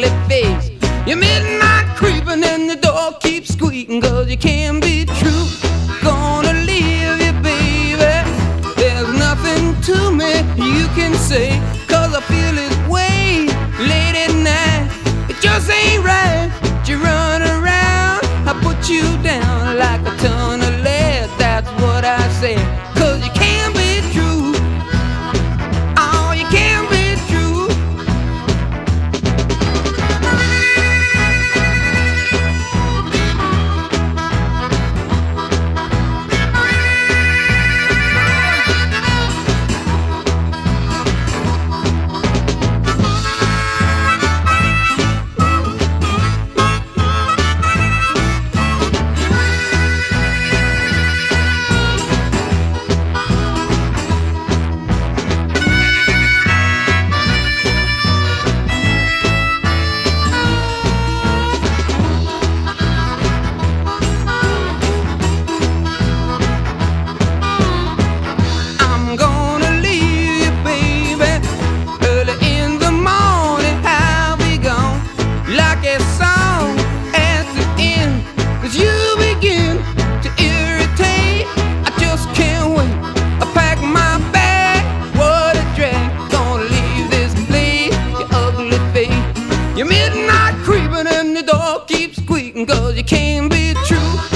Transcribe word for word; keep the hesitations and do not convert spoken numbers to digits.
ugly face. You're midnight creeping and the door keeps squeaking, 'cause you can't be true. Gonna leave you, baby. There's nothing to me you can say, 'cause I feel this way late at night. It just ain't right. You run around, I put you down like a ton of lead. That's what I say, 'cause you can't be true. Oh, you can't be true. You're midnight creeping and the door keeps squeaking, 'cause you can't be true.